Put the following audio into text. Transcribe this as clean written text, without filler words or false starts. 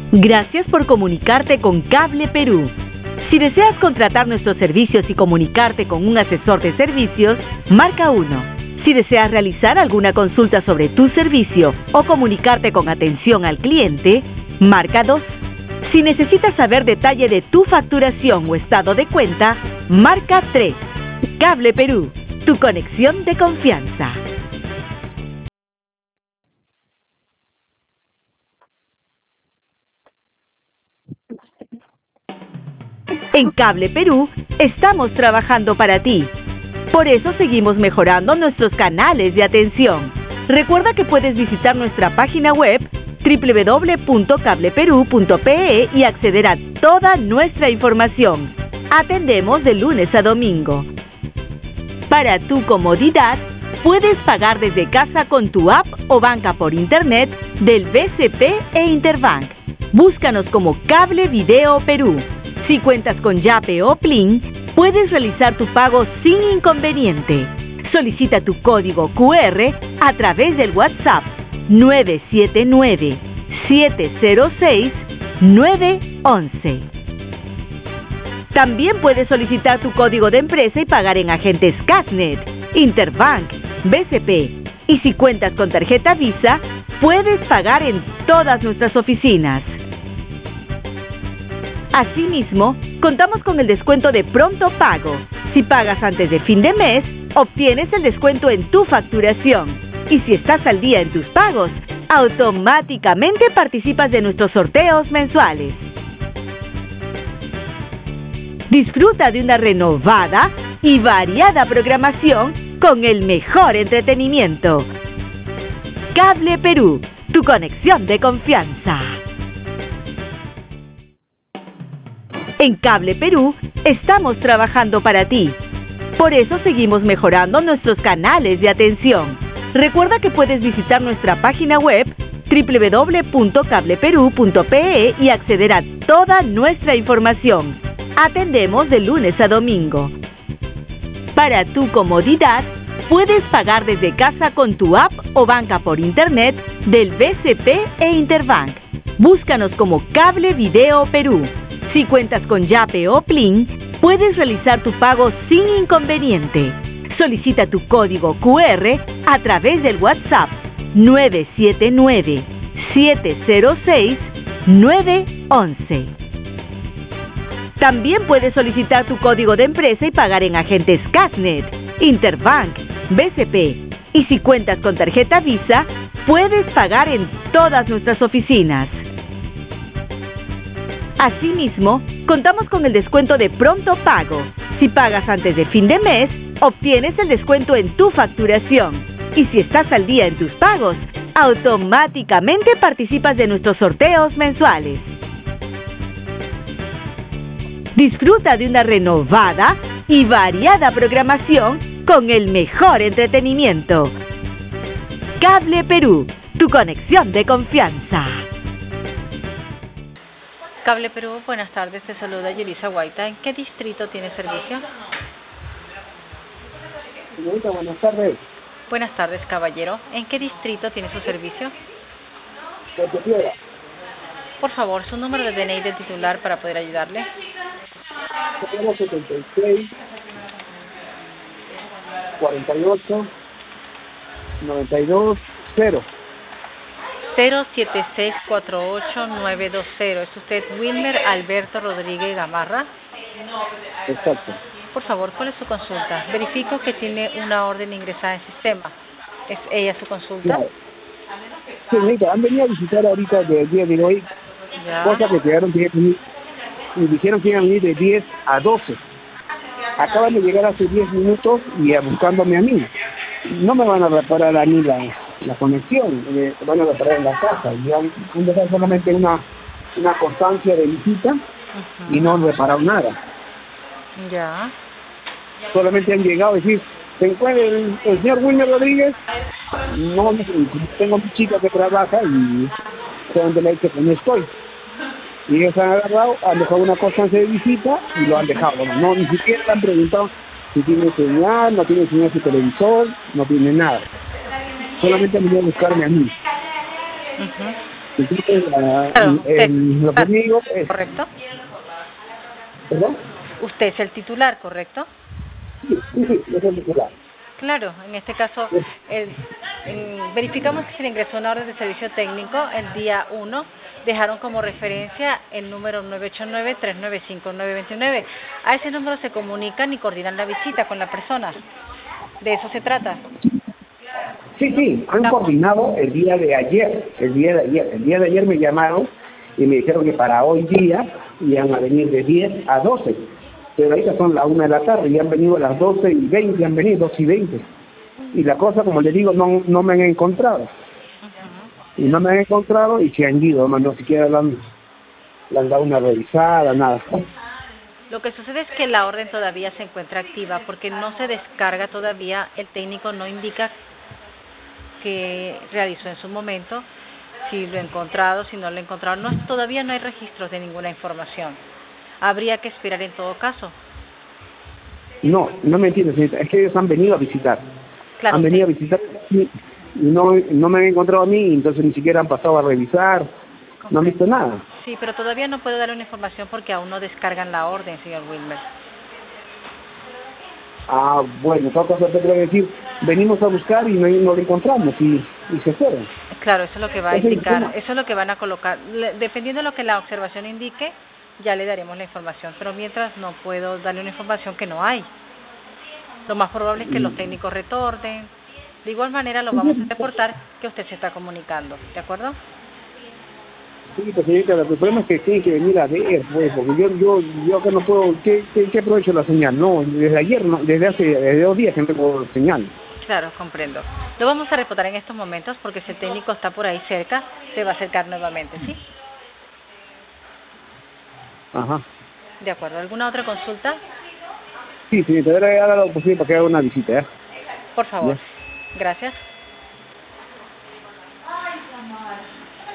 Gracias por comunicarte con Cable Perú. Si deseas contratar nuestros servicios y comunicarte con un asesor de servicios, marca 1. Si deseas realizar alguna consulta sobre tu servicio o comunicarte con atención al cliente, marca 2. Si necesitas saber detalle de tu facturación o estado de cuenta, marca 3. Cable Perú, tu conexión de confianza. En Cable Perú estamos trabajando para ti. Por eso seguimos mejorando nuestros canales de atención. Recuerda que puedes visitar nuestra página web www.cableperú.pe y acceder a toda nuestra información. Atendemos de lunes a domingo. Para tu comodidad, puedes pagar desde casa con tu app o banca por internet del BCP e Interbank. Búscanos como Cable Video Perú. Si cuentas con Yape o Plin, puedes realizar tu pago sin inconveniente. Solicita tu código QR a través del WhatsApp 979-706-911. También puedes solicitar tu código de empresa y pagar en agentes Casnet, Interbank, BCP. Y si cuentas con tarjeta Visa, puedes pagar en todas nuestras oficinas. Asimismo, contamos con el descuento de pronto pago. Si pagas antes de fin de mes, obtienes el descuento en tu facturación. Y si estás al día en tus pagos, automáticamente participas de nuestros sorteos mensuales. Disfruta de una renovada y variada programación con el mejor entretenimiento. Cable Perú, tu conexión de confianza. En Cable Perú estamos trabajando para ti. Por eso seguimos mejorando nuestros canales de atención. Recuerda que puedes visitar nuestra página web www.cableperú.pe y acceder a toda nuestra información. Atendemos de lunes a domingo. Para tu comodidad, puedes pagar desde casa con tu app o banca por internet del BCP e Interbank. Búscanos como Cable Video Perú. Si cuentas con Yape o Plin, puedes realizar tu pago sin inconveniente. Solicita tu código QR a través del WhatsApp 979-706-911. También puedes solicitar tu código de empresa y pagar en agentes Casnet, Interbank, BCP. Y si cuentas con tarjeta Visa, puedes pagar en todas nuestras oficinas. Asimismo, contamos con el descuento de pronto pago. Si pagas antes de fin de mes, obtienes el descuento en tu facturación. Y si estás al día en tus pagos, automáticamente participas de nuestros sorteos mensuales. Disfruta de una renovada y variada programación con el mejor entretenimiento. Cable Perú, tu conexión de confianza. Cable Perú, buenas tardes, te saluda Yelisa Guaita. ¿En qué distrito tiene servicio? Señorita, buenas tardes. Buenas tardes, caballero. ¿En qué distrito tiene su servicio? Puerto Piedra. Por favor, su número de DNI del titular para poder ayudarle. 76 48 92 0. 07648-920. ¿Es usted Wilmer Alberto Rodríguez Gamarra? Exacto. Por favor, ¿cuál es su consulta? Verifico que tiene una orden ingresada en sistema. ¿Es ella su consulta? Claro. Señorita, han venido a visitar ahorita del día de hoy, Ya. cosa que quedaron que y dijeron que iban a venir de 10 a 12. Acaban de llegar hace 10 minutos y buscándome a mí. No me van a reparar a mí la conexión, van a reparar en la casa. Y han dejado solamente una constancia de visita y no han reparado nada. Ya. Solamente han llegado a decir, ¿se encuentra el señor Wilmer Rodríguez? No, tengo mi chica que trabaja y solamente le he dicho que no estoy. Y ellos han agarrado, han dejado una constancia de visita y lo han dejado. No, ni siquiera le han preguntado si tiene señal, no tiene señal su televisor, no tiene nada. Solamente han venido a buscarme a mí. Entonces, Claro, usted. lo que digo es... ¿Correcto? ¿Perdón? Usted es el titular, ¿correcto? Sí, yo soy titular. Claro, en este caso, verificamos que se le ingresó una orden de servicio técnico el día 1, dejaron como referencia el número 989-395-929. A ese número se comunican y coordinan la visita con la persona. ¿De eso se trata? Sí, han coordinado el día de ayer. El día de ayer me llamaron y me dijeron que para hoy día iban a venir de 10 a 12. Pero ahorita son las 1 de la tarde y han venido a las 12:20, han venido 12:20. Y la cosa, como les digo, no me han encontrado. Y no me han encontrado y se han ido, no siquiera le han dado una revisada, nada. Lo que sucede es que la orden todavía se encuentra activa porque no se descarga todavía, el técnico no indica que realizó en su momento, si lo he encontrado, si no lo he encontrado. Todavía no hay registros de ninguna información. Habría que esperar en todo caso. No me entiende, señorita. Es que ellos han venido a visitar. Claro, han venido a visitar y no me han encontrado a mí, entonces ni siquiera han pasado a revisar. No han visto nada. Sí, pero todavía no puedo darle una información porque aún no descargan la orden, señor Wilmer. Bueno, todo caso te quiero decir, venimos a buscar y no lo encontramos y se fueron. Claro, eso es lo que va a indicar, eso es lo que van a colocar. Dependiendo de lo que la observación indique, ya le daremos la información, pero mientras no puedo darle una información que no hay. Lo más probable es que los técnicos retornen. De igual manera lo vamos a reportar que usted se está comunicando, ¿de acuerdo? Sí, pues señorita, el problema es que tiene que venir a ver, pues, porque yo acá no puedo, ¿qué aprovecho la señal? No, desde ayer, no, desde 2 días que no tengo señal. Claro, comprendo. Lo vamos a reportar en estos momentos porque si el técnico está por ahí cerca, se va a acercar nuevamente, ¿sí? Ajá. De acuerdo. ¿Alguna otra consulta? Sí, señorita, ahora haga lo posible para que haga una visita, ¿eh? Por favor. Ya. Gracias.